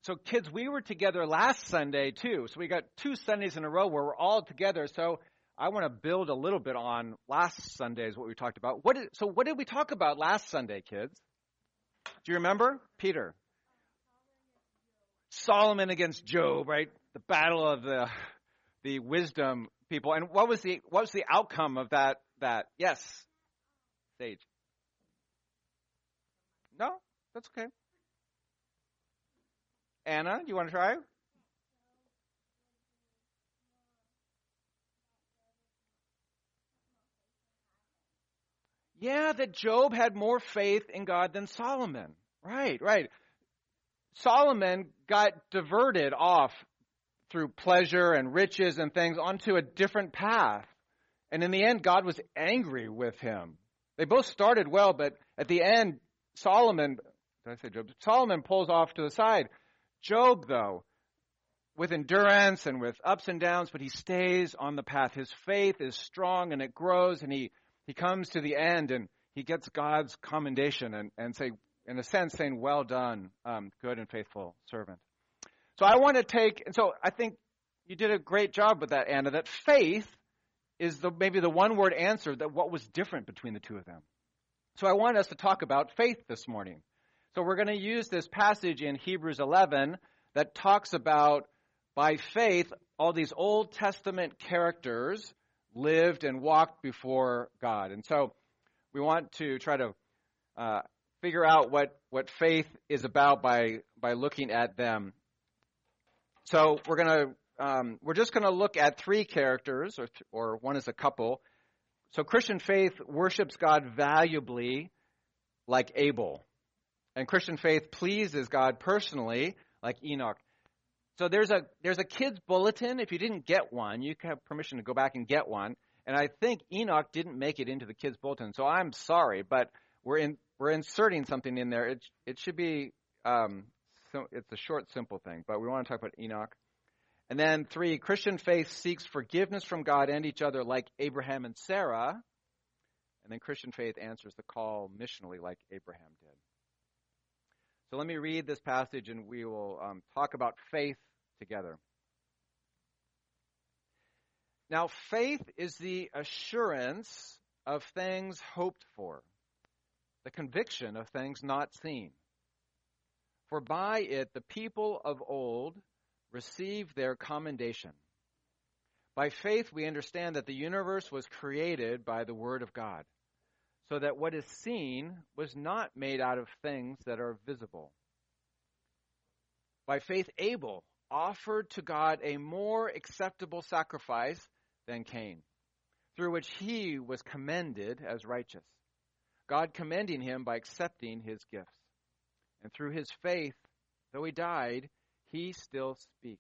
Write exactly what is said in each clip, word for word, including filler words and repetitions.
So kids, we were together last Sunday too. So we got two Sundays in a row where we're all together. So I want to build a little bit on last Sunday's what we talked about. What did, so what did we talk about last Sunday, kids? Do you remember? Peter. Solomon against Job, right? The battle of the the wisdom people. And what was the what was the outcome of that that? Yes. Sage. No? That's okay. Anna, you want to try? Yeah, that Job had more faith in God than Solomon. Right, right. Solomon got diverted off through pleasure and riches and things onto a different path. And in the end, God was angry with him. They both started well, but at the end, Solomon, did I say Job? Solomon pulls off to the side. Job, though, with endurance and with ups and downs, but he stays on the path. His faith is strong and it grows, and he, he comes to the end and he gets God's commendation and, and say, in a sense, saying, well done, um, good and faithful servant. So I want to take, and so I think you did a great job with that, Anna, that faith is the maybe the one-word answer that what was different between the two of them. So I want us to talk about faith this morning. So we're going to use this passage in Hebrews eleven that talks about, by faith, all these Old Testament characters lived and walked before God. And so we want to try to uh, figure out what, what faith is about by, by looking at them. So we're going to um, we're just going to look at three characters, or th- or one is a couple. So Christian faith worships God valuably, like Abel. And Christian faith pleases God personally, like Enoch. So there's a there's a kids bulletin. If you didn't get one, you have permission to go back and get one. And I think Enoch didn't make it into the kids bulletin, so I'm sorry, but we're in we're inserting something in there. It it should be um, so it's a short, simple thing, but we want to talk about Enoch. And then three, Christian faith seeks forgiveness from God and each other, like Abraham and Sarah. And then Christian faith answers the call missionally, like Abraham did. So let me read this passage, and we will um, talk about faith together. Now, faith is the assurance of things hoped for, the conviction of things not seen. For by it the people of old received their commendation. By faith we understand that the universe was created by the word of God, so that what is seen was not made out of things that are visible. By faith Abel offered to God a more acceptable sacrifice than Cain, through which he was commended as righteous, God commending him by accepting his gifts. And through his faith, though he died, he still speaks.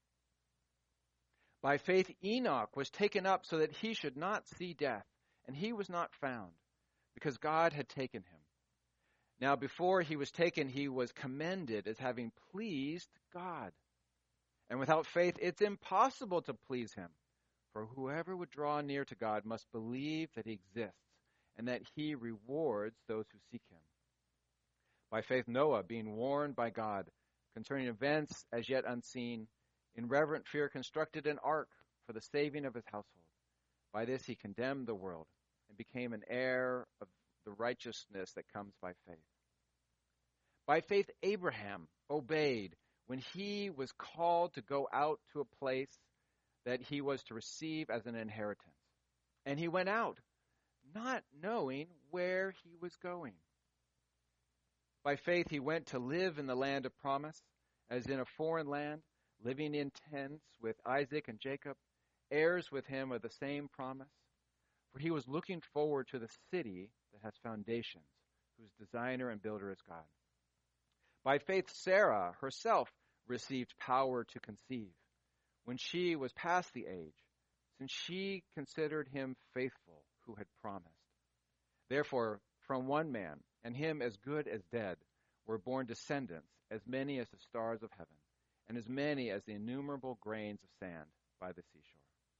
By faith Enoch was taken up so that he should not see death, and he was not found, because God had taken him. Now before he was taken, he was commended as having pleased God. And without faith, it's impossible to please him. For whoever would draw near to God must believe that he exists, and that he rewards those who seek him. By faith Noah, being warned by God concerning events as yet unseen, in reverent fear constructed an ark for the saving of his household. By this he condemned the world, and became an heir of the righteousness that comes by faith. By faith Abraham obeyed when he was called to go out to a place that he was to receive as an inheritance. And he went out, not knowing where he was going. By faith he went to live in the land of promise, as in a foreign land, living in tents with Isaac and Jacob, heirs with him of the same promise. For he was looking forward to the city that has foundations, whose designer and builder is God. By faith Sarah herself received power to conceive, when she was past the age, since she considered him faithful who had promised. Therefore, from one man, and him as good as dead, were born descendants, as many as the stars of heaven, and as many as the innumerable grains of sand by the seashore.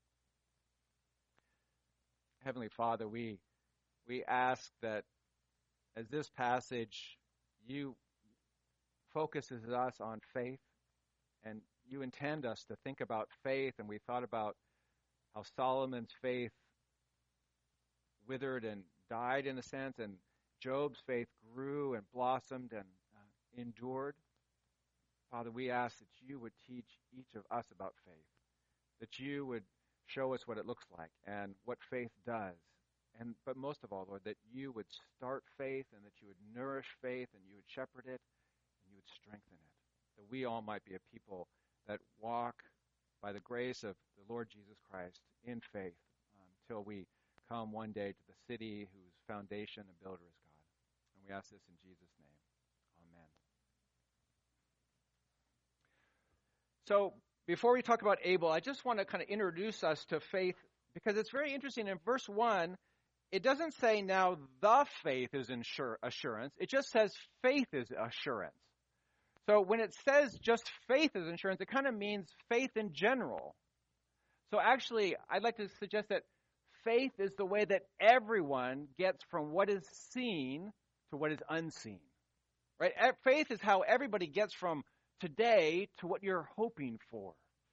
Heavenly Father, we we ask that as this passage, you focuses us on faith, and you intend us to think about faith, and we thought about how Solomon's faith withered and died in a sense, and Job's faith grew and blossomed and uh, endured. Father, we ask that you would teach each of us about faith, that you would show us what it looks like and what faith does. And but most of all, Lord, that you would start faith and that you would nourish faith and you would shepherd it and you would strengthen it, that we all might be a people that walk by the grace of the Lord Jesus Christ in faith until we come one day to the city whose foundation and builder is God. And we ask this in Jesus' name. Amen. So before we talk about Abel, I just want to kind of introduce us to faith, because it's very interesting. In verse one, it doesn't say now the faith is insur- assurance. It just says faith is assurance. So when it says just faith is assurance, it kind of means faith in general. So actually, I'd like to suggest that faith is the way that everyone gets from what is seen to what is unseen. Right? Faith is how everybody gets from today to what you're hoping for.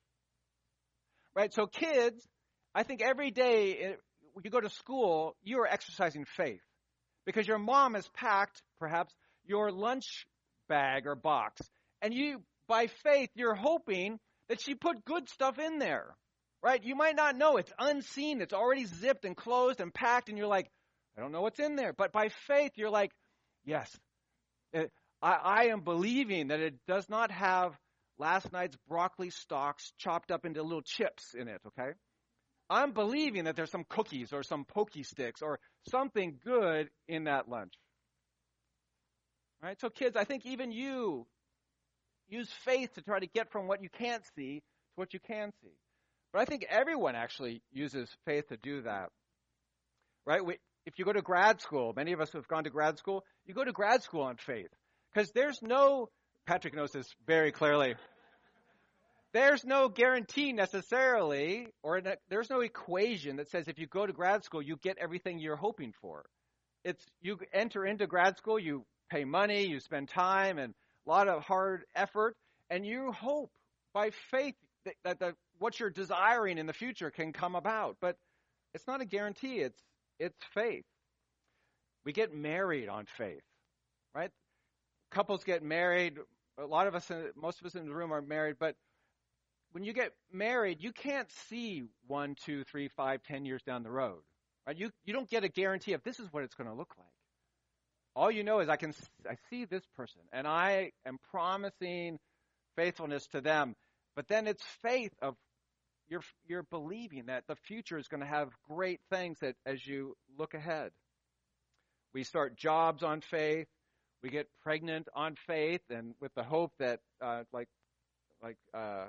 Right? So kids, I think every day when you go to school, you are exercising faith because your mom has packed, perhaps, your lunch bag or box. And you, by faith, you're hoping that she put good stuff in there. Right? You might not know. It's unseen. It's already zipped and closed and packed. And you're like, I don't know what's in there. But by faith, you're like, yes, it, I, I am believing that it does not have last night's broccoli stalks chopped up into little chips in it, okay? I'm believing that there's some cookies or some Pokey sticks or something good in that lunch. Right? So kids, I think even you use faith to try to get from what you can't see to what you can see. But I think everyone actually uses faith to do that. Right? We, if you go to grad school, many of us have gone to grad school, you go to grad school on faith. Because there's no, Patrick knows this very clearly, there's no guarantee necessarily, or there's no equation that says if you go to grad school, you get everything you're hoping for. It's you enter into grad school, you pay money, you spend time and a lot of hard effort, and you hope by faith that, that the, what you're desiring in the future can come about. But it's not a guarantee. It's it's faith. We get married on faith, right? Couples get married. A lot of us, most of us in the room are married, but when you get married, you can't see one, two, three, five, ten years down the road. Right? You you don't get a guarantee of this is what it's going to look like. All you know is I can I see this person, and I am promising faithfulness to them. But then it's faith of you're you're believing that the future is going to have great things that as you look ahead. We start jobs on faith. We get pregnant on faith, and with the hope that uh, like like. Uh,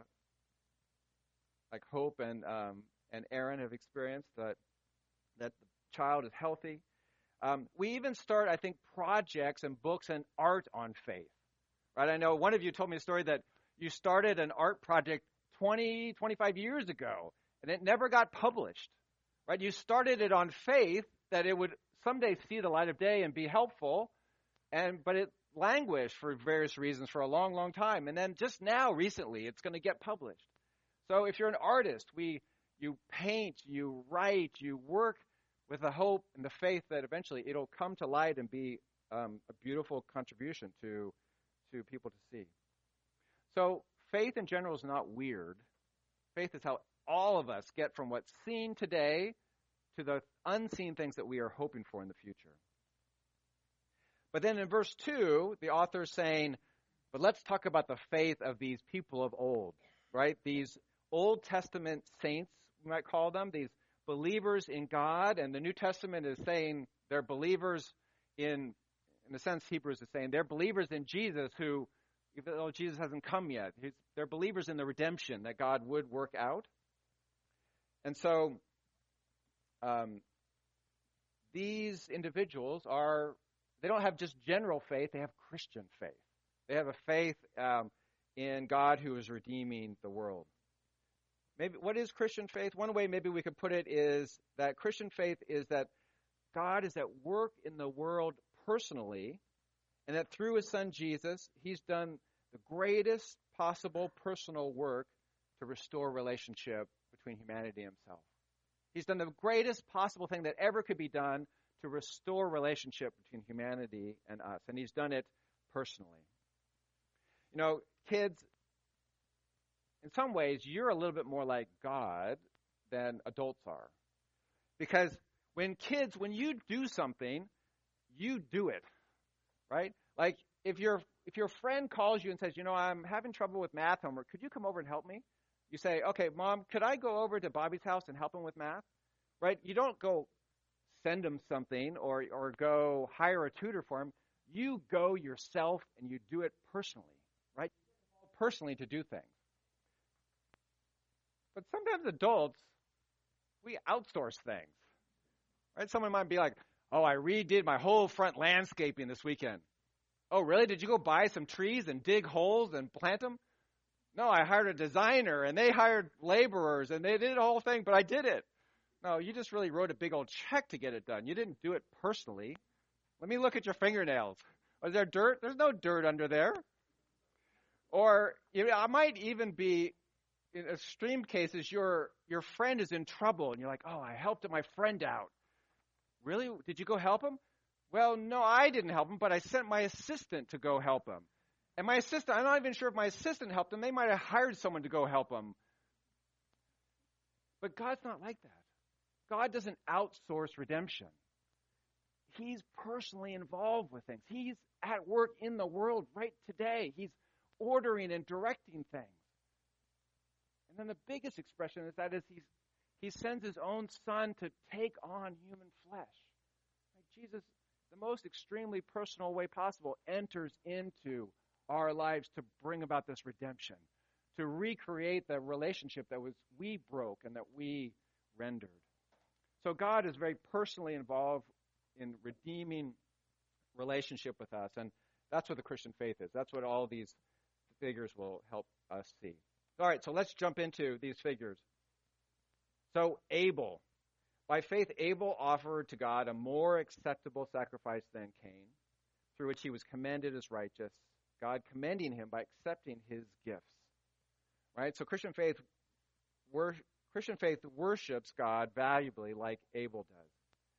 like Hope and um, and Aaron have experienced, that that the child is healthy. Um, we even start, I think, projects and books and art on faith. Right? I know one of you told me a story that you started an art project twenty, twenty-five years ago, and it never got published. Right? You started it on faith that it would someday see the light of day and be helpful, and but it languished for various reasons for a long, long time. And then just now, recently, it's going to get published. So if you're an artist, we you paint, you write, you work with the hope and the faith that eventually it'll come to light and be um, a beautiful contribution to to people to see. So faith in general is not weird. Faith is how all of us get from what's seen today to the unseen things that we are hoping for in the future. But then in verse two, the author is saying, but let's talk about the faith of these people of old, right? These Old Testament saints, we might call them, these believers in God, and the New Testament is saying they're believers in, in a sense, Hebrews is saying they're believers in Jesus who, even though Jesus hasn't come yet, they're believers in the redemption that God would work out. And so um, these individuals are, they don't have just general faith, they have Christian faith. They have a faith um, in God who is redeeming the world. Maybe what is Christian faith? One way maybe we could put it is that Christian faith is that God is at work in the world personally, and that through his son Jesus, he's done the greatest possible personal work to restore relationship between humanity and himself. He's done the greatest possible thing that ever could be done to restore relationship between humanity and us, and he's done it personally. You know, kids, in some ways, you're a little bit more like God than adults are. Because when kids, when you do something, you do it, right? Like if your if your friend calls you and says, you know, I'm having trouble with math homework, could you come over and help me? You say, okay, Mom, could I go over to Bobby's house and help him with math? Right? You don't go send him something or or go hire a tutor for him. You go yourself and you do it personally, right? Personally to do things. But sometimes adults, we outsource things, right? Someone might be like, oh, I redid my whole front landscaping this weekend. Oh, really? Did you go buy some trees and dig holes and plant them? No, I hired a designer, and they hired laborers, and they did the whole thing, but I did it. No, you just really wrote a big old check to get it done. You didn't do it personally. Let me look at your fingernails. Is there dirt? There's no dirt under there. Or you know, I might even be, in extreme cases, your your friend is in trouble, and you're like, oh, I helped my friend out. Really? Did you go help him? Well, no, I didn't help him, but I sent my assistant to go help him. And my assistant, I'm not even sure if my assistant helped him. They might have hired someone to go help him. But God's not like that. God doesn't outsource redemption. He's personally involved with things. He's at work in the world right today. He's ordering and directing things. And then the biggest expression is that is he's, he sends his own son to take on human flesh. Like Jesus, the most extremely personal way possible, enters into our lives to bring about this redemption, to recreate the relationship that was we broke and that we rendered. So God is very personally involved in redeeming relationship with us, and that's what the Christian faith is. That's what all these figures will help us see. All right, so let's jump into these figures. So Abel. By faith, Abel offered to God a more acceptable sacrifice than Cain, through which he was commended as righteous, God commending him by accepting his gifts. Right? So Christian faith wor- Christian faith worships God valuably like Abel does.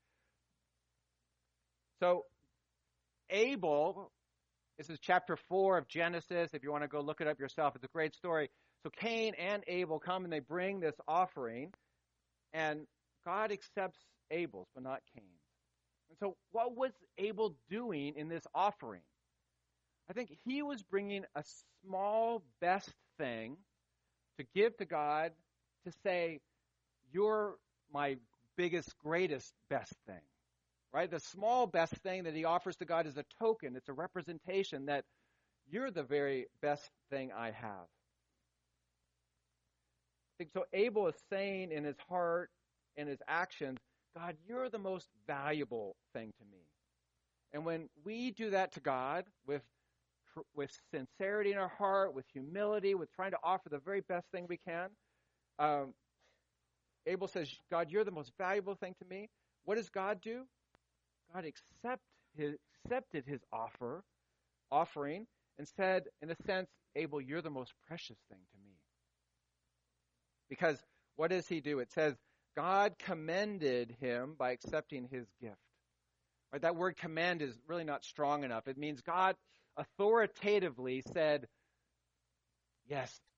So Abel, this is chapter four of Genesis. If you want to go look it up yourself, it's a great story. So Cain and Abel come and they bring this offering, and God accepts Abel's, but not Cain's. And so what was Abel doing in this offering? I think he was bringing a small best thing to give to God to say, you're my biggest, greatest best thing. Right? The small best thing that he offers to God is a token. It's a representation that you're the very best thing I have. I think so Abel is saying in his heart and his actions, God, you're the most valuable thing to me. And when we do that to God with with sincerity in our heart, with humility, with trying to offer the very best thing we can, um, Abel says, God, you're the most valuable thing to me. What does God do? God accept his, accepted his offer, offering, and said, in a sense, Abel, you're the most precious thing to me. Because what does he do? It says, God commended him by accepting his gift. Right, that word commend is really not strong enough. It means God authoritatively said, yes,